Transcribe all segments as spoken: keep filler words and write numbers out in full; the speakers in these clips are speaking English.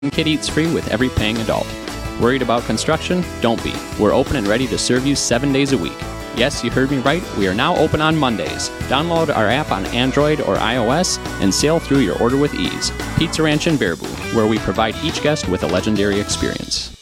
Kid eats free with every paying adult. Worried about construction? Don't be. We're open and ready to serve you seven days a week. Yes, you heard me right. We are now open on Mondays. Download our app on Android or iOS and sail through your order with ease. Pizza Ranch in Baraboo, where we provide each guest with a legendary experience.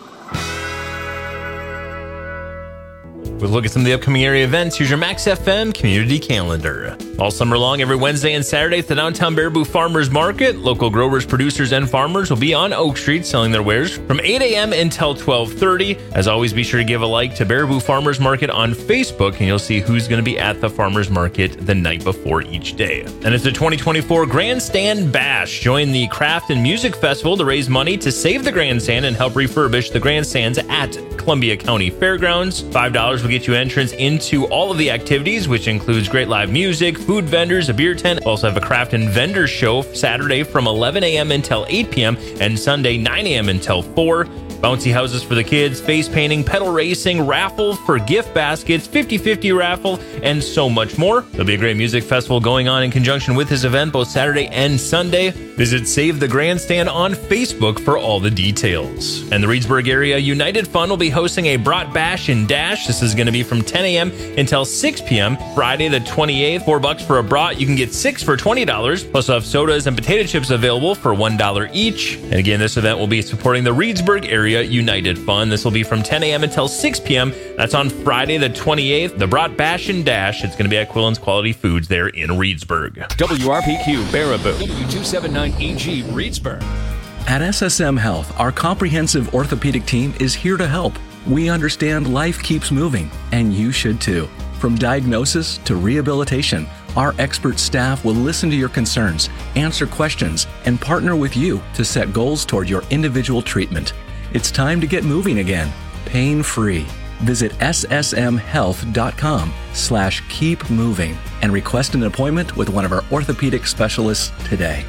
With a look at some of the upcoming area events, here's your Max F M community calendar. All summer long, every Wednesday and Saturday at the downtown Baraboo Farmers Market, local growers, producers, and farmers will be on Oak Street selling their wares from eight a.m. until twelve thirty. As always, be sure to give a like to Baraboo Farmers Market on Facebook, and you'll see who's going to be at the Farmers Market the night before each day. And it's the twenty twenty-four Grandstand Bash. Join the Craft and Music Festival to raise money to save the grandstand and help refurbish the grandstands at Columbia County Fairgrounds. five dollars will get you entrance into all of the activities, which includes great live music, food vendors, a beer tent. We'll also have a craft and vendor show Saturday from eleven a.m. until eight p.m. and Sunday nine a.m. until four. Bouncy houses for the kids, face painting, pedal racing, raffle for gift baskets, fifty-fifty raffle, and so much more. There'll be a great music festival going on in conjunction with this event both Saturday and Sunday. Visit Save the Grandstand on Facebook for all the details. And the Reedsburg Area United Fund will be hosting a Brat Bash and Dash. This is going to be from ten a.m. until six p.m. Friday the twenty-eighth. Four bucks for a brat. You can get six for twenty dollars. Plus, we'll have sodas and potato chips available for one dollar each. And again, this event will be supporting the Reedsburg Area United Fund. This will be from ten a.m. until six p.m. That's on Friday the twenty-eighth. The Brat Bash and Dash. It's going to be at Quillen's Quality Foods there in Reedsburg. W R P Q Baraboo. W two seventy-nine E G Reedsburg. At S S M Health, our comprehensive orthopedic team is here to help. We understand life keeps moving, and you should too. From diagnosis to rehabilitation, our expert staff will listen to your concerns, answer questions, and partner with you to set goals toward your individual treatment. It's time to get moving again, pain-free. Visit ssmhealth.com slash keep moving and request an appointment with one of our orthopedic specialists today.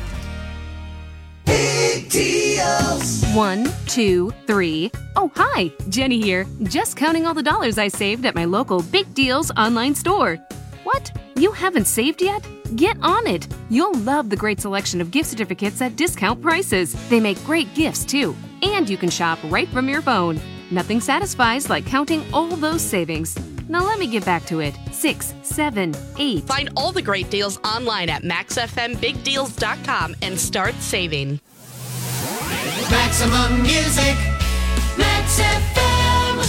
Big deals. One, two, three. Oh, hi, Jenny here. Just counting all the dollars I saved at my local Big Deals online store. What? You haven't saved yet? Get on it. You'll love the great selection of gift certificates at discount prices. They make great gifts, too. And you can shop right from your phone. Nothing satisfies like counting all those savings. Now let me get back to it. Six, seven, eight. Find all the great deals online at max f m big deals dot com and start saving. Maximum music. Max F M.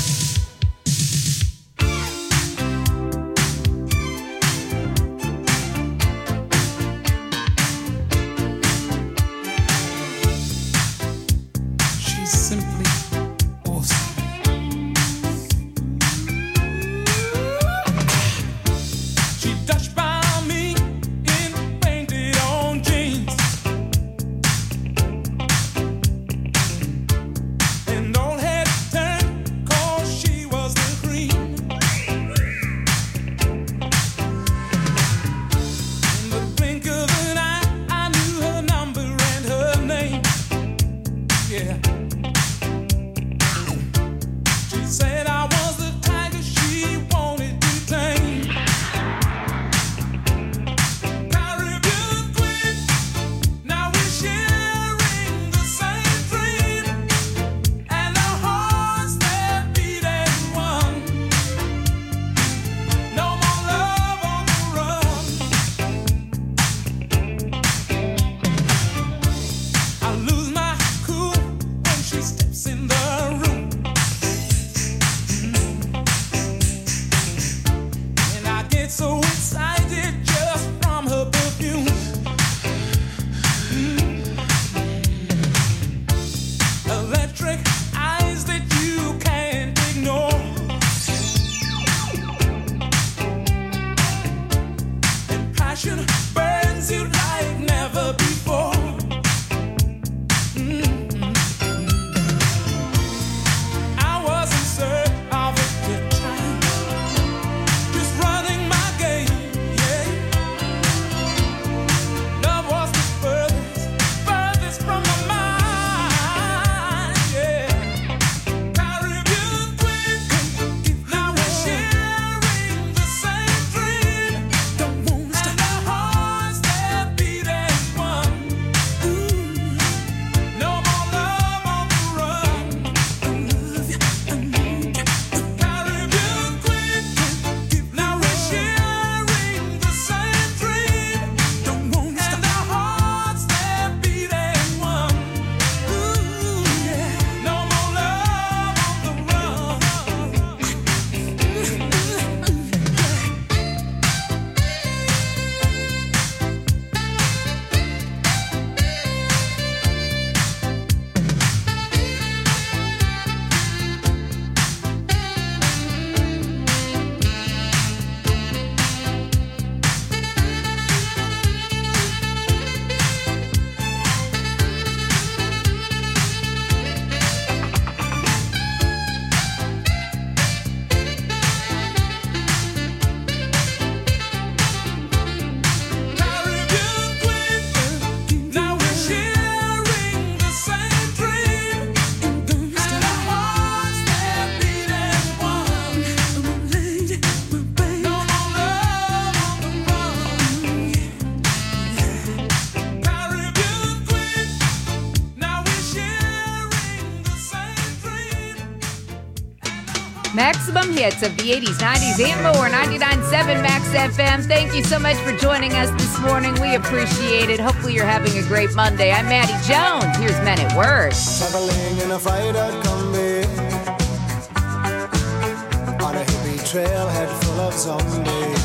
She's simply awesome. She touched by me in painted on jeans. Maximum hits of the eighties, nineties, and more. ninety-nine point seven Max F M. Thank you so much for joining us this morning. We appreciate it. Hopefully you're having a great Monday. I'm Maddie Jones. Here's Men at Work. Traveling in a freighter combi on a hippie trailhead full of zombies.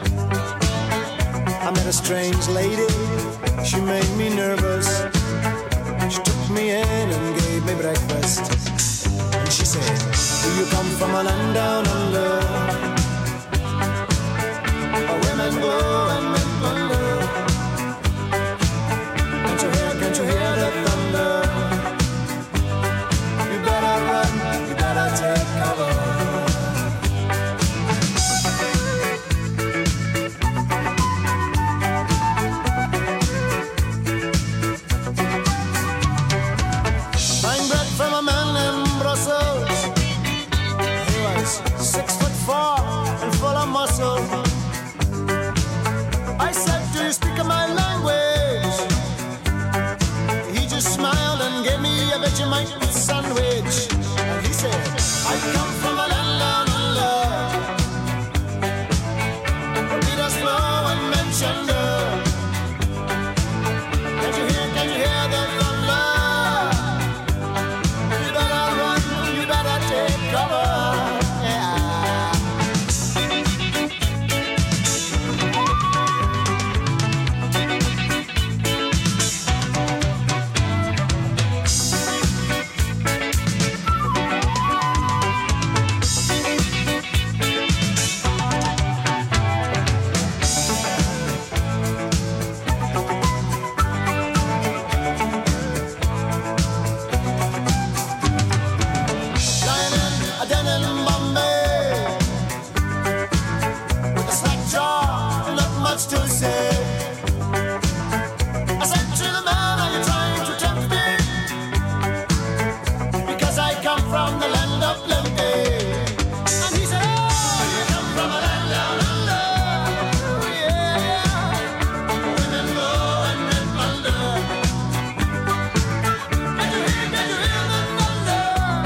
I met a strange lady. She made me nervous. She took me in and gave me breakfast. And she said, do you come from a land down under? Where women go and men plunder. Can't you hear, can't you hear the thunder? You better run, you better take cover. Buying bread from a man in Brussels. He was six foot four and full of muscle. I said, do you speak my language? He just smiled and gave me a Vegemite sandwich. And he said, I come from a land down under. Repeat us slow and mention the. Can you hear, can you hear the thunder? You better run, you better take cover. Yeah. Lying in a den in Bombay with a slack jaw and not much to say. I said to the man, are you trying to tempt me? Because I come from the land of plenty. And he said, oh, you come from a land down under. Yeah, women go and men plunder. Can you hear, can you hear the thunder?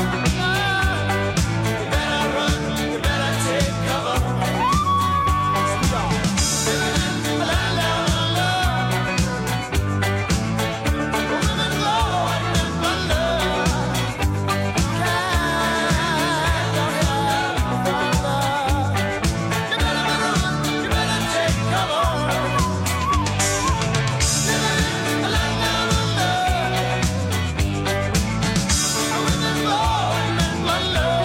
You better run, you better take cover. Living in the land down under. Women go and men plunder. Can't go here further. You better run, you better take cover. Living in the land down under. Women go and men plunder.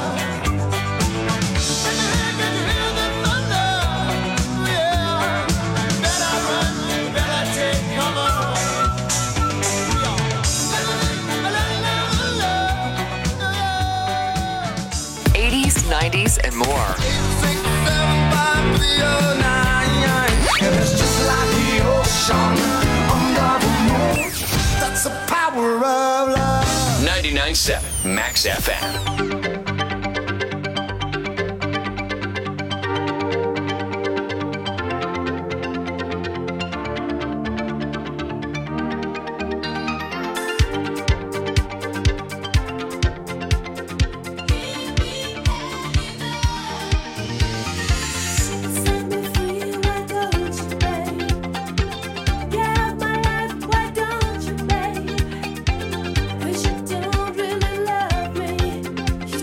Can you hear, can you hear the thunder? Yeah. Better run, better take cover. Living in the land down under. eighties, nineties, and more. It's just like the ocean under the moon. That's the power of love. ninety-nine point seven Max F M. Set me free, why don't you, babe? Get my life, why don't you, babe? 'Cause you don't really love me. You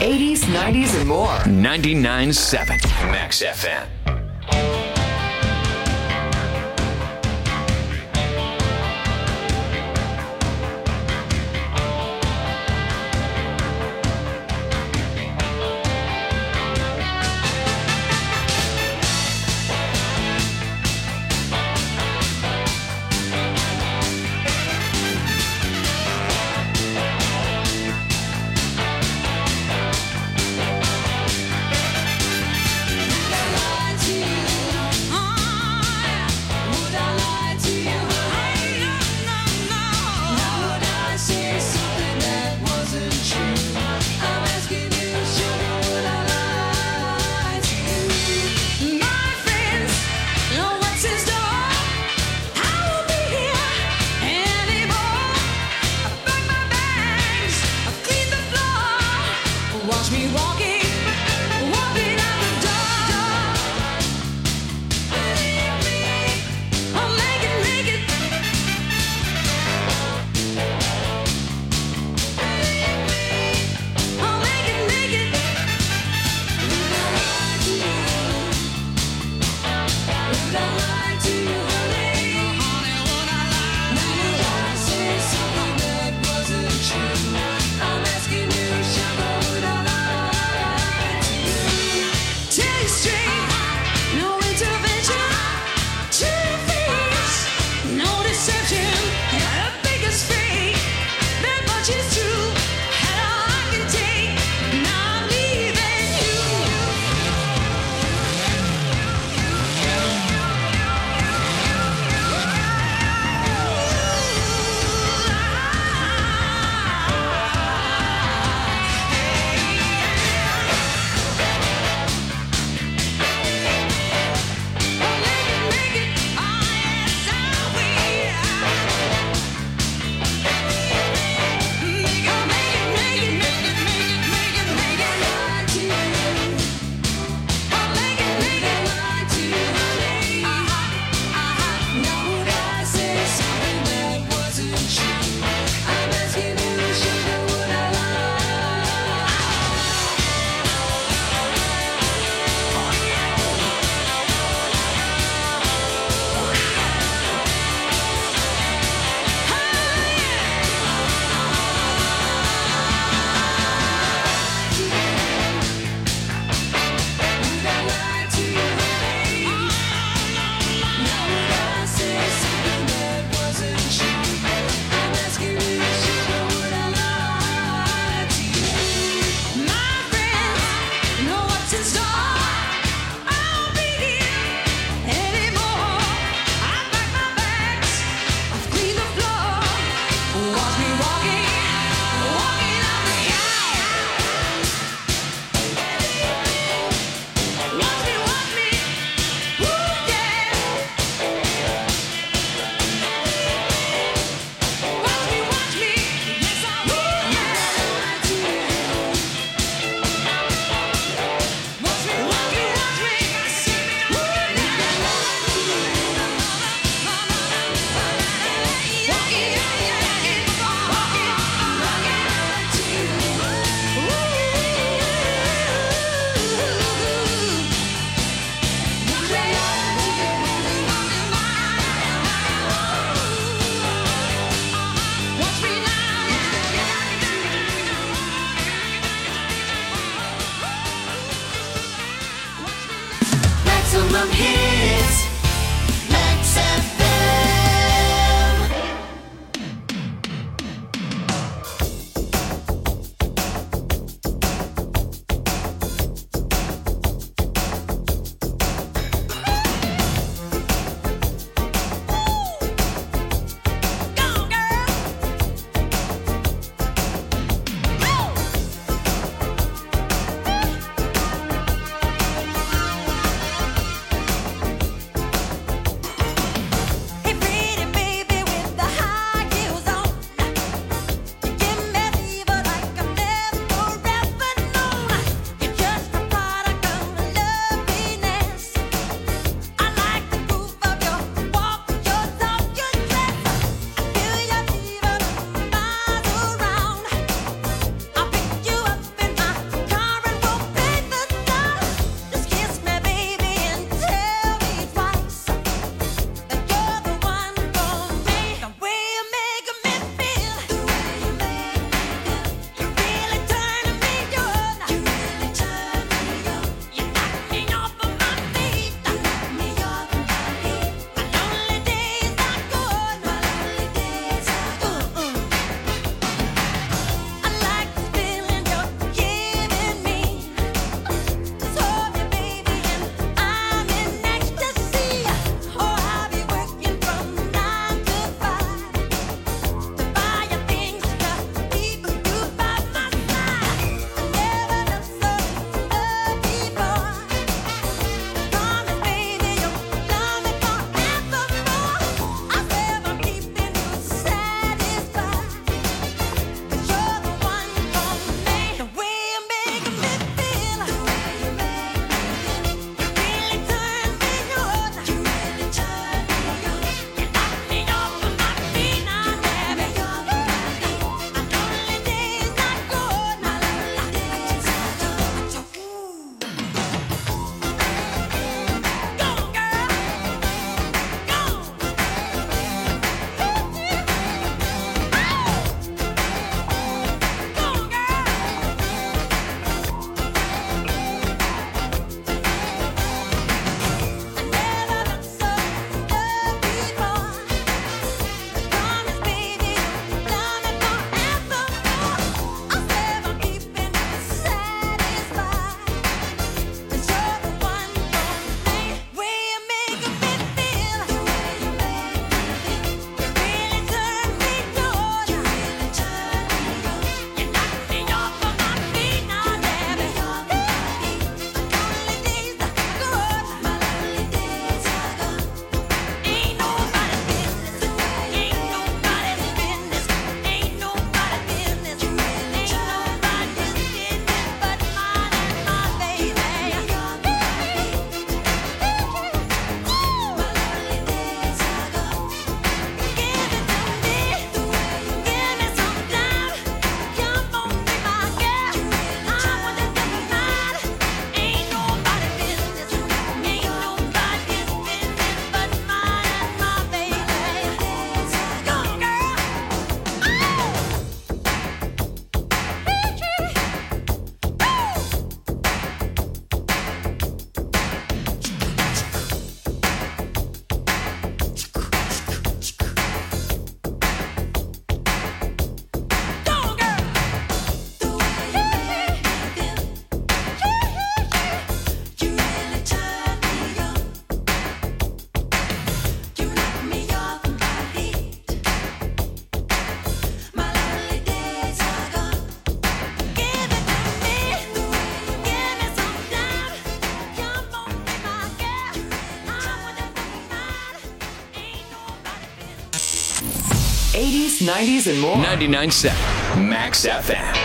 eighties, nineties, and more. ninety-nine point seven Max F M. Lines eighties, nineties, and more. ninety-nine point seven Max F M.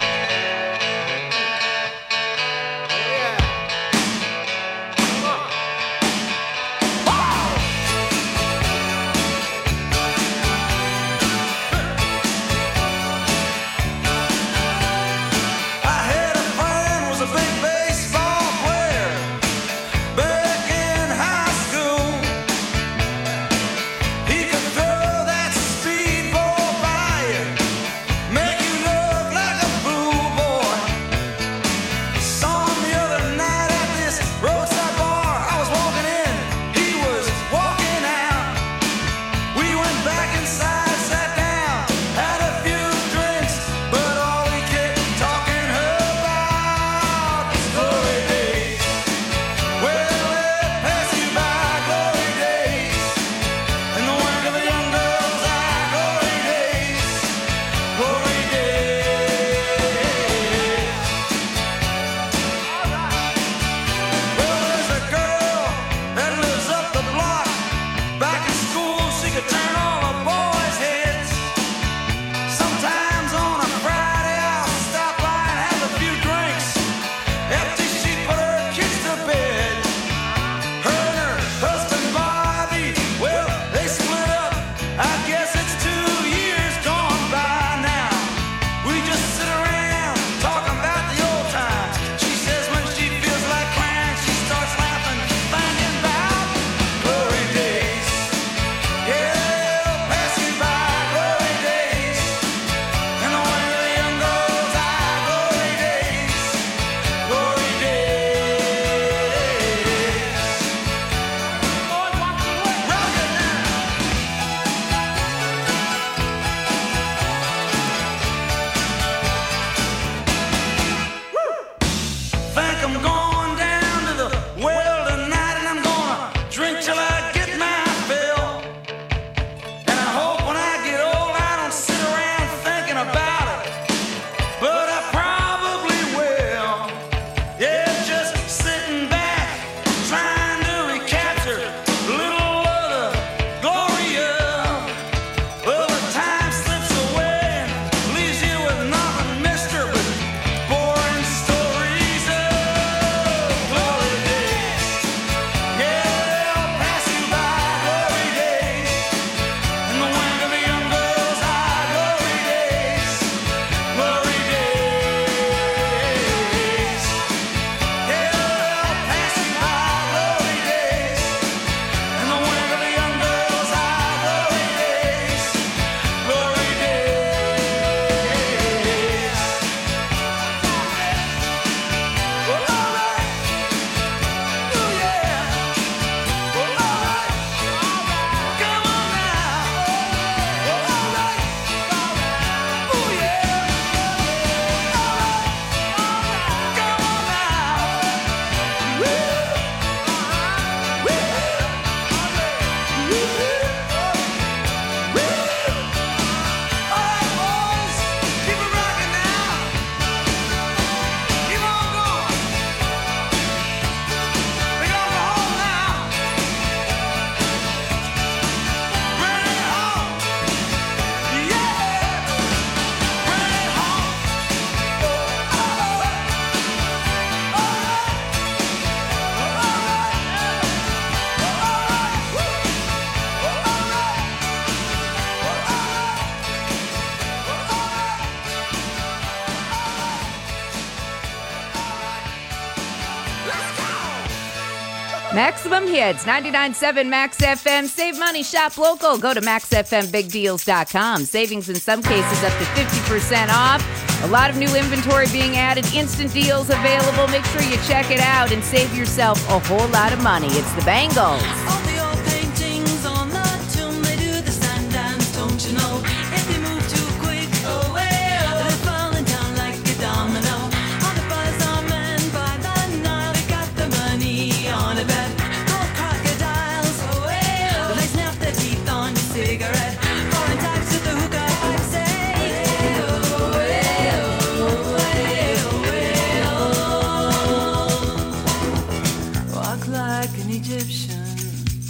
Maximum Hits, ninety-nine point seven Max F M. Save money, shop local. Go to max f m big deals dot com. Savings in some cases up to fifty percent off. A lot of new inventory being added. Instant deals available. Make sure you check it out and save yourself a whole lot of money. It's the Bangles. All the old paintings on the tomb, they do the sand dance, don't you know? If you move too quick, oh well, they're falling down like a domino. All the buzz on men by the Nile, they got the money on a bet. Gold crocodiles, oh well, they snap their teeth on your cigarette. Foreign types with the hookah pipe say, oh well, oh well, oh well. Walk like an Egyptian.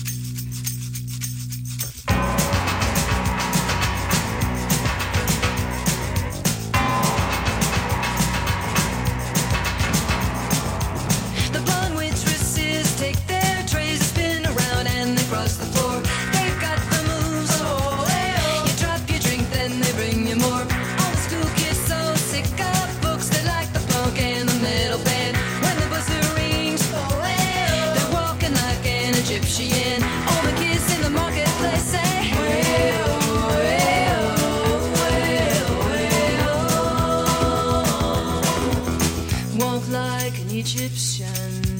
Egyptian.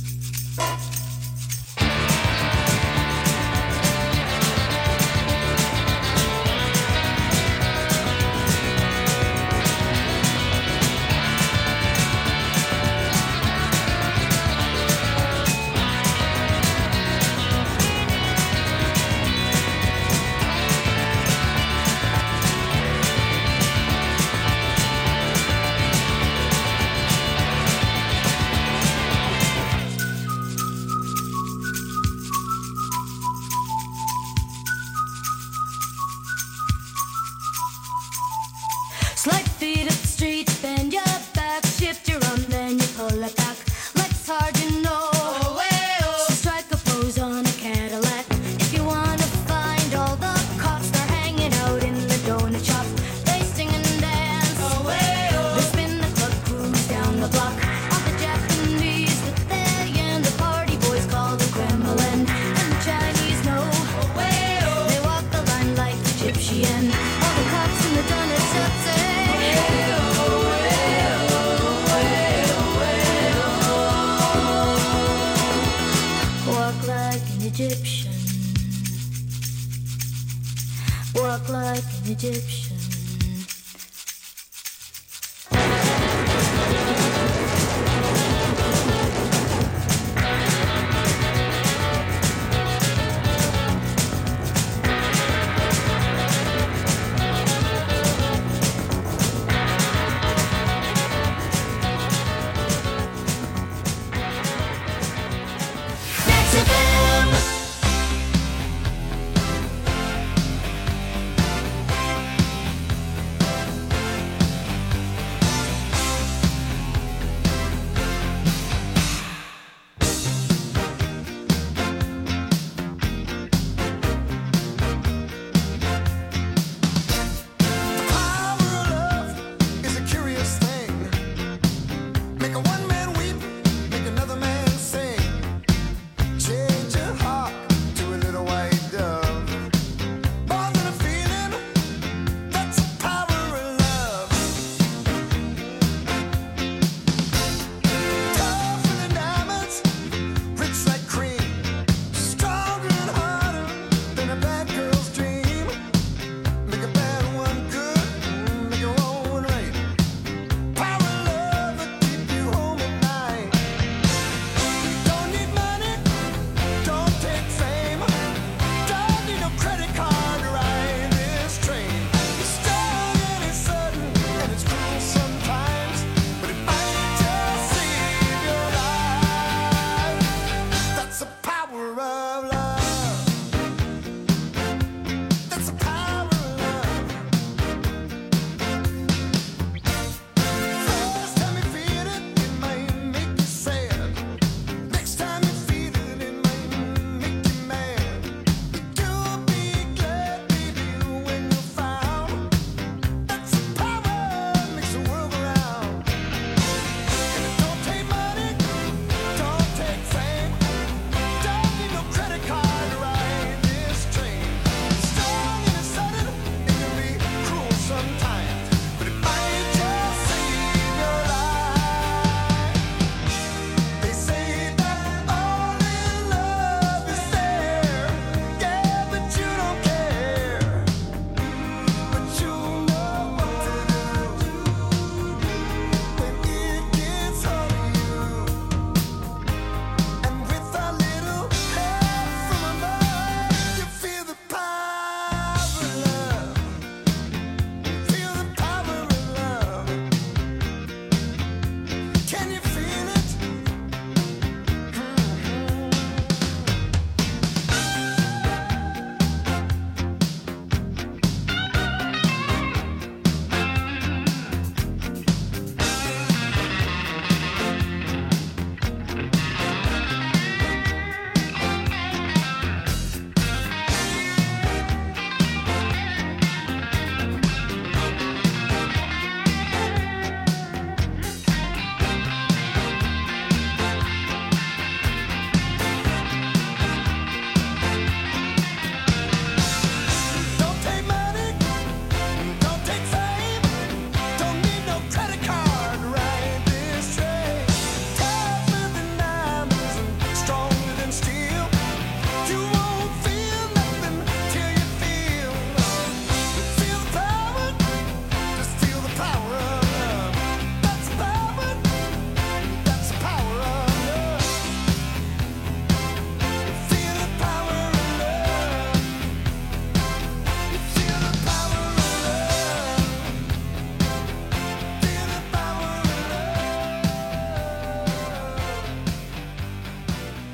Slide feet up the street, bend your back, shift your arm, then you pull it back. Legs hard, you know. Oh, hey, oh. So strike a pose on a Cadillac. If you wanna find all the cops, they're hanging out in the donut shop. They sing and dance. Oh, hey, oh. They spin the club cruise down the block. All the Japanese that they and the party boys call the Kremlin. And the Chinese know. Oh, hey, oh. They walk the line like Egyptian. All the cops in the donut shop say. Walk like an Egyptian. Walk like an Egyptian.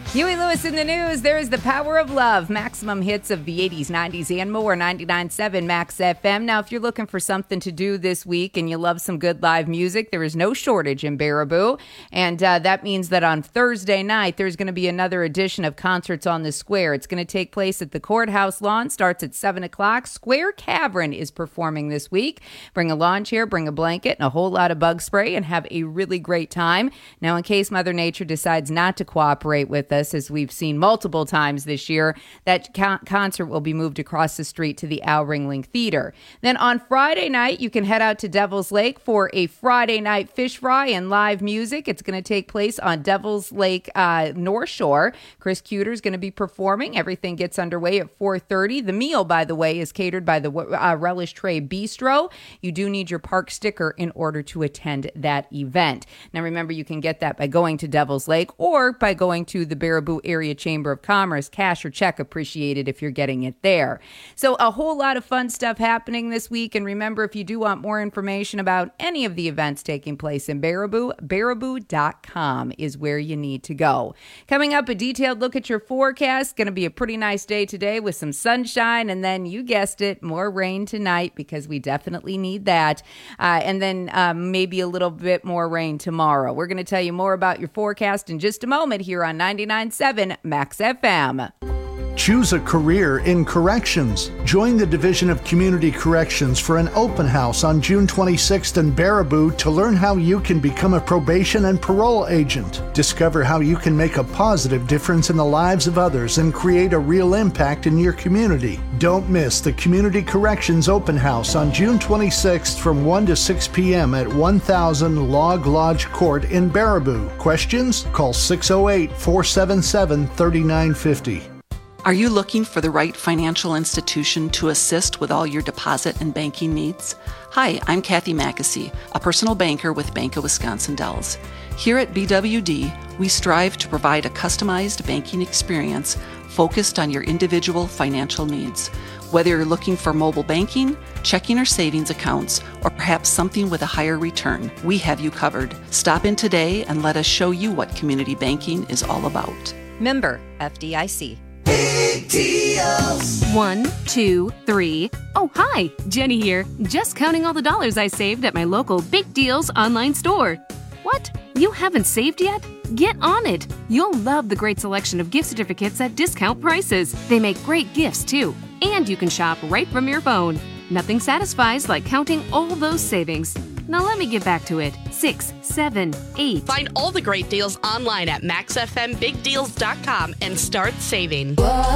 Huey Lewis in the news. There is the power of love. Maximum hits of the eighties, nineties, and more. ninety-nine point seven Max F M. Now, if you're looking for something to do this week and you love some good live music, there is no shortage in Baraboo. And uh, that means that on Thursday night, there's going to be another edition of Concerts on the Square. It's going to take place at the Courthouse Lawn. Starts at seven o'clock. Square Cavern is performing this week. Bring a lawn chair, bring a blanket, and a whole lot of bug spray, and have a really great time. Now, in case Mother Nature decides not to cooperate with us, as we've seen multiple times this year, that con- concert will be moved across the street to the Al Ringling Theater. Then on Friday night, you can head out to Devil's Lake for a Friday night fish fry and live music. It's going to take place on Devil's Lake uh, North Shore. Chris Cuter is going to be performing. Everything gets underway at four thirty. The meal, by the way, is catered by the uh, Relish Tray Bistro. You do need your park sticker in order to attend that event. Now, remember, you can get that by going to Devil's Lake or by going to the Baraboo Area Chamber of Commerce. Cash or check appreciated if you're getting it there. So a whole lot of fun stuff happening this week. And remember, if you do want more information about any of the events taking place in Baraboo, baraboo dot com is where you need to go. Coming up, a detailed look at your forecast. Going to be a pretty nice day today with some sunshine, and then you guessed it, more rain tonight because we definitely need that. Uh, and then um, maybe a little bit more rain tomorrow. We're going to tell you more about your forecast in just a moment here on ninety-nine point seven Max F M. Choose a career in corrections. Join the Division of Community Corrections for an open house on June twenty-sixth in Baraboo to learn how you can become a probation and parole agent. Discover how you can make a positive difference in the lives of others and create a real impact in your community. Don't miss the Community Corrections open house on June twenty-sixth from one to six p.m. at one thousand Log Lodge Court in Baraboo. Questions? Call six oh eight, four seven seven, three nine five oh. Are you looking for the right financial institution to assist with all your deposit and banking needs? Hi, I'm Kathy Mackesy, a personal banker with Bank of Wisconsin Dells. Here at B W D, we strive to provide a customized banking experience focused on your individual financial needs. Whether you're looking for mobile banking, checking or savings accounts, or perhaps something with a higher return, we have you covered. Stop in today and let us show you what community banking is all about. Member F D I C. Big deals. One, two, three. Oh, hi, Jenny here. Just counting all the dollars I saved at my local Big Deals online store. What? You haven't saved yet? Get on it. You'll love the great selection of gift certificates at discount prices. They make great gifts, too. And you can shop right from your phone. Nothing satisfies like counting all those savings. Now let me get back to it. Six, seven, eight. Find all the great deals online at max f m big deals dot com and start saving.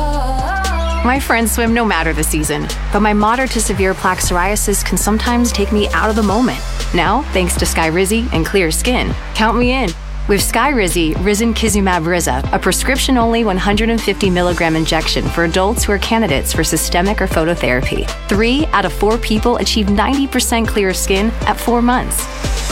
My friends swim no matter the season, but my moderate to severe plaque psoriasis can sometimes take me out of the moment. Now, thanks to Skyrizi and clear skin, count me in. With Skyrizi, Risankizumab Riza, a prescription-only one hundred fifty milligram injection for adults who are candidates for systemic or phototherapy. Three out of four people achieve ninety percent clear skin at four months.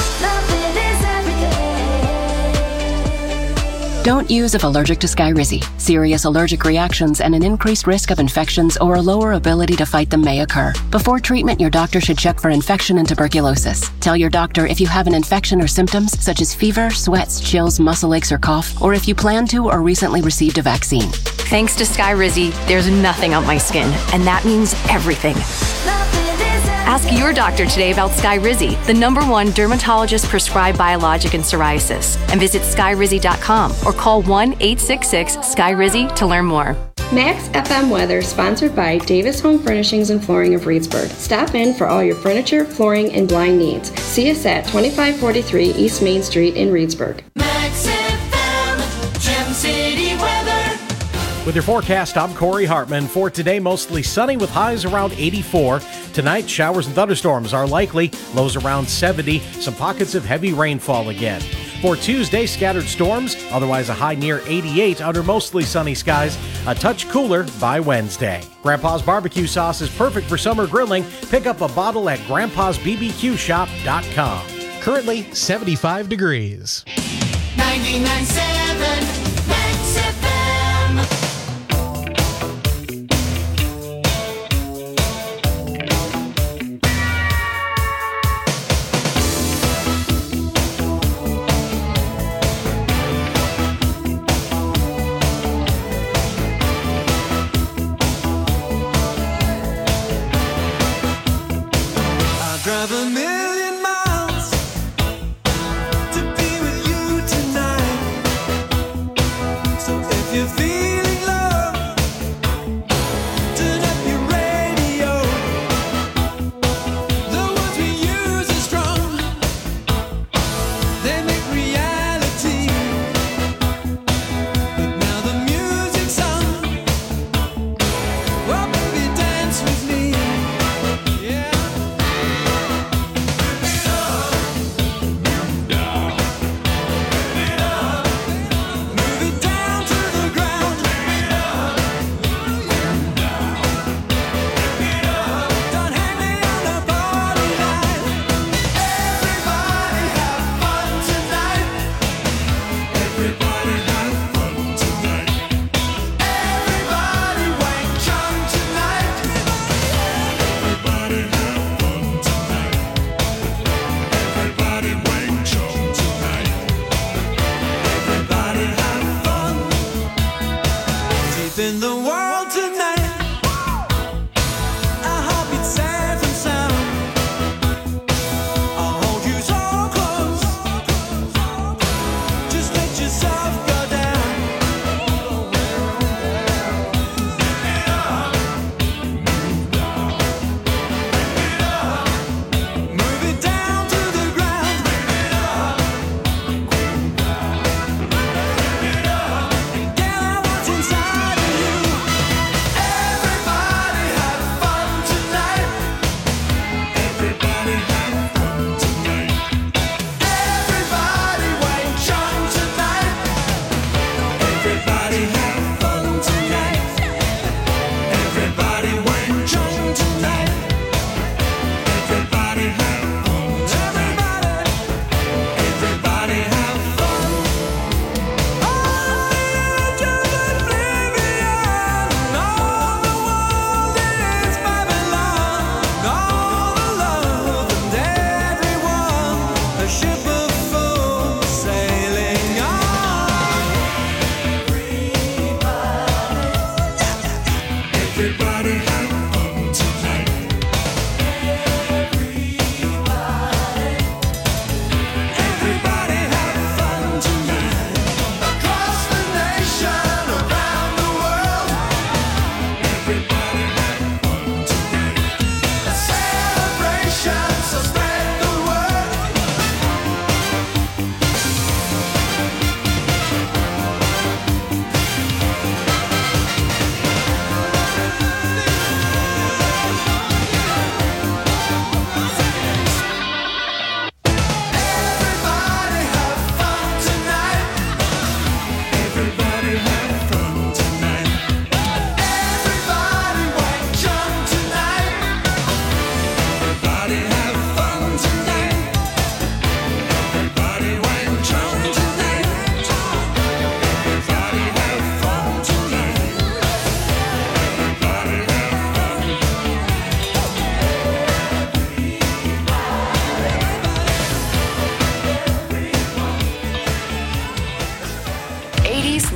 Don't use if allergic to Skyrizi. Serious allergic reactions and an increased risk of infections or a lower ability to fight them may occur. Before treatment, your doctor should check for infection and tuberculosis. Tell your doctor if you have an infection or symptoms such as fever, sweats, chills, muscle aches, or cough, or if you plan to or recently received a vaccine. Thanks to Skyrizi, there's nothing on my skin, and that means everything. Ask your doctor today about Skyrizi, the number one dermatologist-prescribed biologic in psoriasis, and visit skyrizi dot com or call one eight six six Skyrizi to learn more. Max F M weather sponsored by Davis Home Furnishings and Flooring of Reedsburg. Stop in for all your furniture, flooring, and blind needs. See us at twenty-five forty-three East Main Street in Reedsburg. Max F M, Gem City weather. With your forecast, I'm Corey Hartman. For today, mostly sunny with highs around eighty-four. Tonight, showers and thunderstorms are likely, lows around seventy, some pockets of heavy rainfall again. For Tuesday, scattered storms, otherwise a high near eighty-eight under mostly sunny skies, a touch cooler by Wednesday. Grandpa's barbecue sauce is perfect for summer grilling. Pick up a bottle at grandpas b b q shop dot com. Currently seventy-five degrees. ninety-nine point seven Max F M.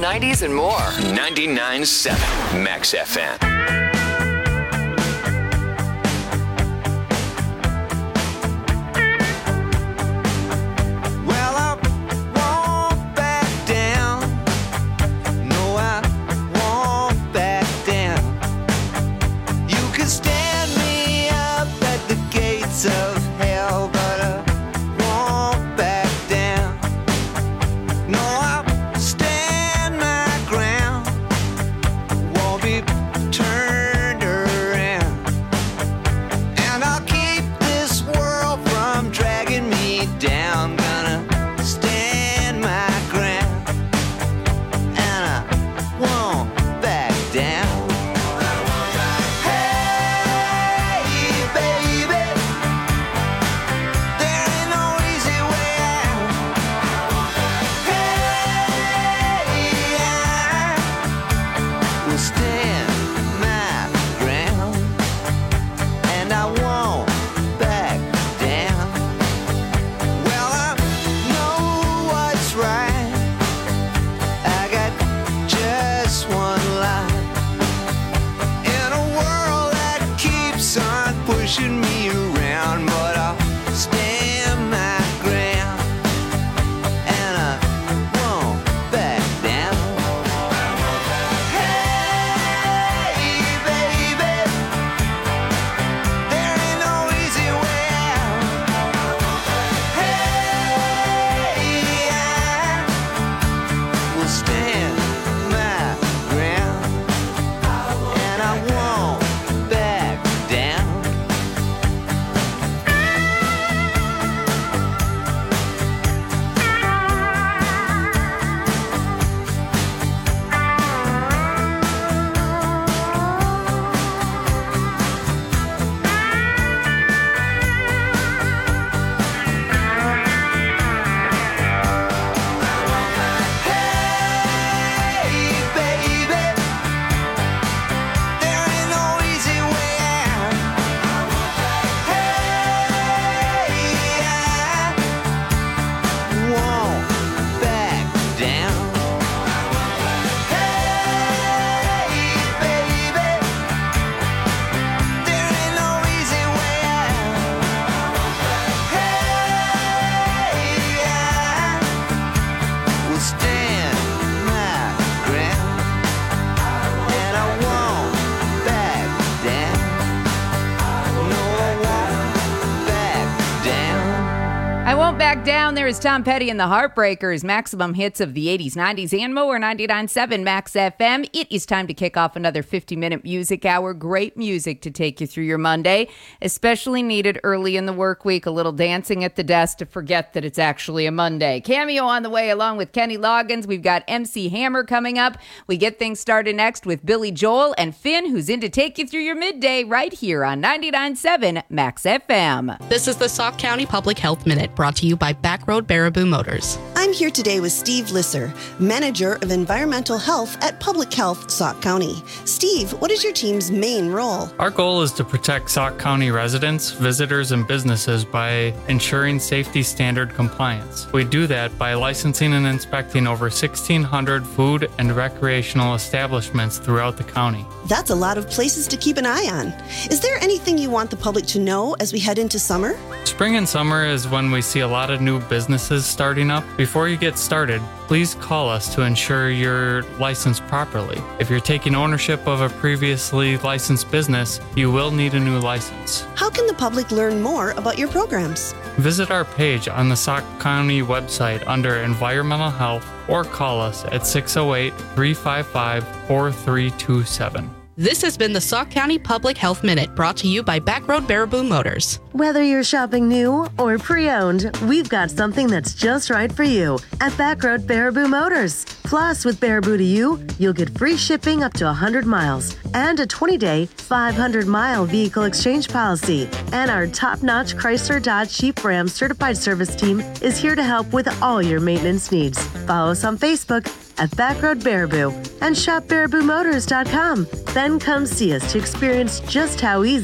nineties, and more. ninety-nine point seven Max F M. Well, I won't back down. No, I won't back down. You can stand me up at the gates of hell, but I won't back down. No, I'll stand my ground. Won't be turned around. And I'll keep this world from dragging me down. Gonna stand my ground. And I won't back down. Hey, baby, there ain't no easy way out. Hey, I will stand my ground. And I won't back down. Well, I know what's right. I got just one life. In a world that keeps on pushing me around, but I'll stand my ground. And I won't back down. Hey, baby, there ain't no easy way out. Hey, I will stand my ground. And I won't back down. Hey, baby, there ain't no easy way out. Hey, I won't back down. Hey, baby, there ain't no easy way out. Hey, I will stand my ground. And I won't back down. No, I won't back down. I won't back down. There is Tom Petty and the Heartbreakers, maximum hits of the eighties, nineties, and more. ninety-nine point seven Max F M. It is time to kick off another fifty-minute music hour. Great music to take you through your Monday, especially needed early in the work week. A little dancing at the desk to forget that it's actually a Monday. Cameo on the way along with Kenny Loggins. We've got M C Hammer coming up. We get things started next with Billy Joel and Finn, who's in to take you through your midday right here on ninety-nine point seven Max F M. This is the Sauk County Public Health Minute, brought to you by Backroad Baraboo Motors. I'm here today with Steve Lisser, Manager of Environmental Health at Public Health Sauk County. Steve, what is your team's main role? Our goal is to protect Sauk County residents, visitors, and businesses by ensuring safety standard compliance. We do that by licensing and inspecting over sixteen hundred food and recreational establishments throughout the county. That's a lot of places to keep an eye on. Is there anything you want the public to know as we head into summer? Spring and summer is when we see a lot of new businesses starting up. Before you get started, please call us to ensure you're licensed properly. If you're taking ownership of a previously licensed business, you will need a new license. How can the public learn more about your programs? Visit our page on the Sauk County website under Environmental Health or call us at six oh eight, three five five, four three two seven. This has been the Sauk County Public Health Minute, brought to you by Backroad Baraboo Motors. Whether you're shopping new or pre-owned, we've got something that's just right for you at Backroad Baraboo Motors. Plus, with Baraboo to You, you'll get free shipping up to one hundred miles and a twenty-day, five hundred mile vehicle exchange policy. And our top-notch Chrysler Dodge Jeep Ram certified service team is here to help with all your maintenance needs. Follow us on Facebook at Backroad Baraboo and shop baraboo motors dot com. Then come see us to experience just how easy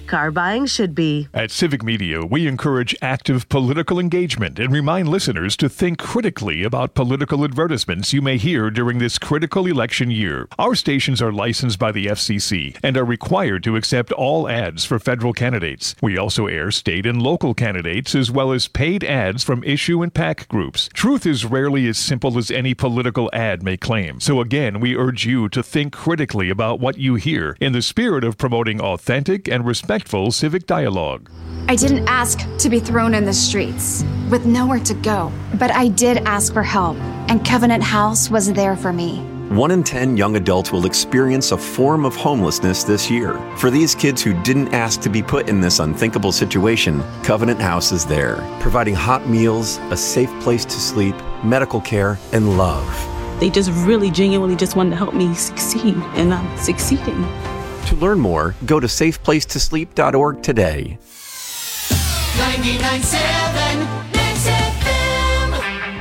car buying should be. At Civic Media, we encourage active political engagement and remind listeners to think critically about political advertisements you may hear during this critical election year. Our stations are licensed by the F C C and are required to accept all ads for federal candidates. We also air state and local candidates as well as paid ads from issue and PAC groups. Truth is rarely as simple as any political ad may claim. So again, we urge you to think critically about what you hear in the spirit of promoting authentic and respectful civic dialogue. I didn't ask to be thrown in the streets with nowhere to go, but I did ask for help, and Covenant House was there for me. One in ten young adults will experience a form of homelessness this year. For these kids who didn't ask to be put in this unthinkable situation, Covenant House is there, providing hot meals, a safe place to sleep, medical care, and love. They just really genuinely just wanted to help me succeed, and I'm succeeding. To learn more, go to safe place to sleep dot org today. ninety-nine point seven Mix F M.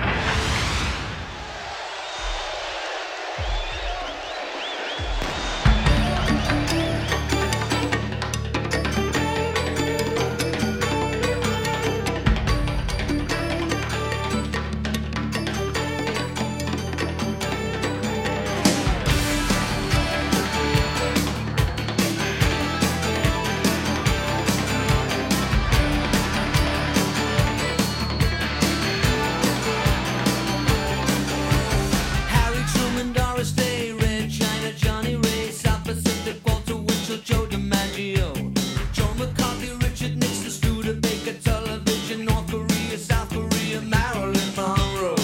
Harry Truman, Doris Day, Red China, Johnny Ray, South Pacific, Walter Winchell, Joe DiMaggio, Joe McCarthy, Richard Nixon, Studebaker, Television, North Korea, South Korea, Marilyn Monroe.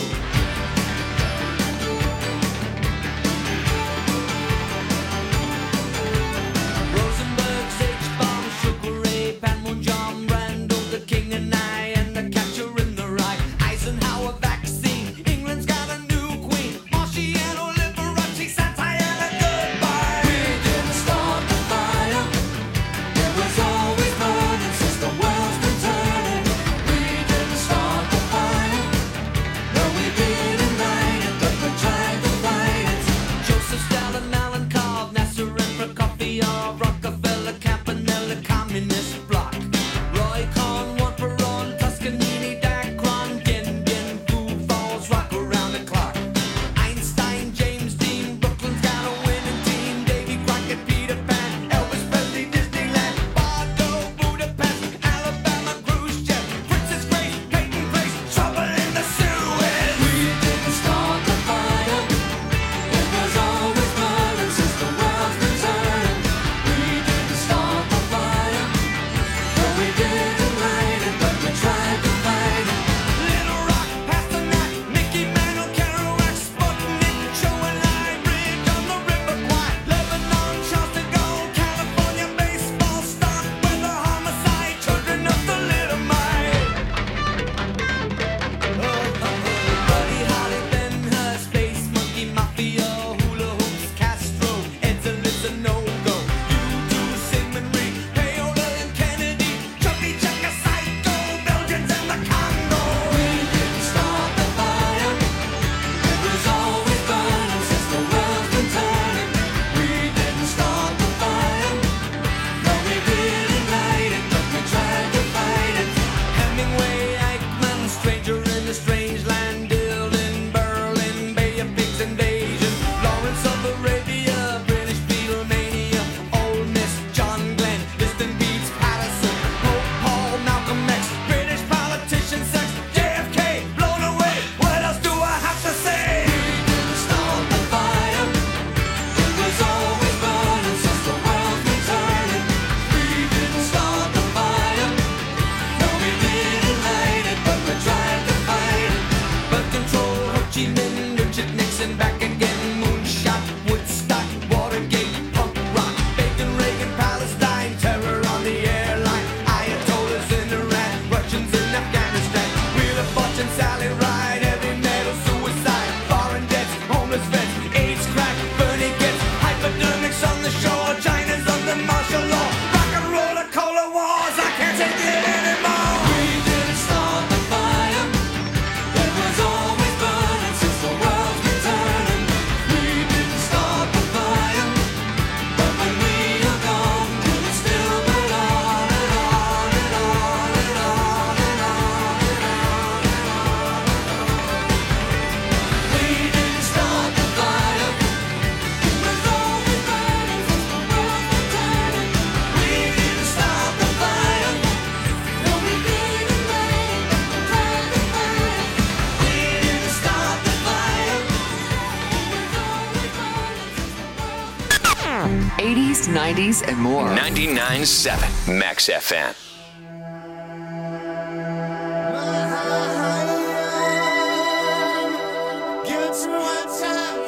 Rosenberg, H-Bomb, Sugar Ray, Panmunjom, Randall, the King and I, and the Catcher in the Rye, Eisenhower vaccine, England's got a new queen, Marciano, Liberace, Santayana, goodbye. We didn't start the fire, it was always burning since the world's been turning. We didn't start the fire, no we didn't light it, but we tried to fight it. Joseph Stalin, Alan Cobb, Nasser and Prokofiev, Rockefeller, Campanella, Communist Bloc, Roy Cohn, Juan Perón, Toscanini, Dacron, Gin Gin, Food Falls, rock around the clock. Einstein, James Dean, Brooklyn's got a winning team, Davy Crockett, Peter Pan, Elvis Presley, Disneyland, Bordeaux, Budapest, Alabama, Khrushchev, Princess Grace, Peyton Place, trouble in the Suez. We didn't start the fire, it was always burning since the world's been turning. We didn't start the fire, no we didn't light it, but we tried to fight it. Little Rock, Pasternak, Mickey Mantle, Kerouac, Sputnik, Show and Line, Bridge on the River Kwai, Lebanon, Charles de Gaulle, California, baseball, stock, weather, homicide, children of the little mite. Buddy Holly, Ben Hur, Space Monkey, Mafia, Hula Hoops, Castro, Edson, it's a no-go. You do Sigmund Rhee, Paola and Kennedy, Chucky Chaka, Psycho, Belgians and the Congo. We didn't start the fire, it was always burning since the world's been turning. We didn't start the fire, no we didn't light it, but we tried to fight it. Hemingway, Eichmann, Stranger in a Strange Land, Dylan, Berlin, Bay of Pigs invasion, Lawrence of Arabia, British Beatlemania, Ole Miss, John Glenn, Liston Beats, Patterson, Pope Paul, Malcolm X, British politician, sex, J F K, blown away. What else do I have to say? We didn't start the fire, it was always burning since the world's been turning. We didn't start the fire, no we didn't light it, but we tried to fight it. But control, Ho Chi Minh, Richard Nixon, back again, Moonshot, Woodstock, Watergate, punk rock, Bacon, Reagan, Palestine, terror on the airline, Ayatollahs in Iran, Russians in Afghanistan, Wheel of Fortune, Sally Ride, heavy metal, suicide, foreign debts, homeless vets, AIDS, crack, Bernie gets hypodermics on the shore, China's under martial law, rock and roll, cola wars, I can't take it anymore. We didn't start the fire, it was always burning since the world's been turning. We didn't start the fire, but when we are gone, will it still burn on? eighties, nineties, and more. ninety-nine point seven Max F M. Give it to me one time.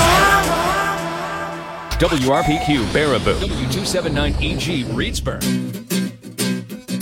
W R P Q Baraboo. W two seventy-nine E G Reedsburg.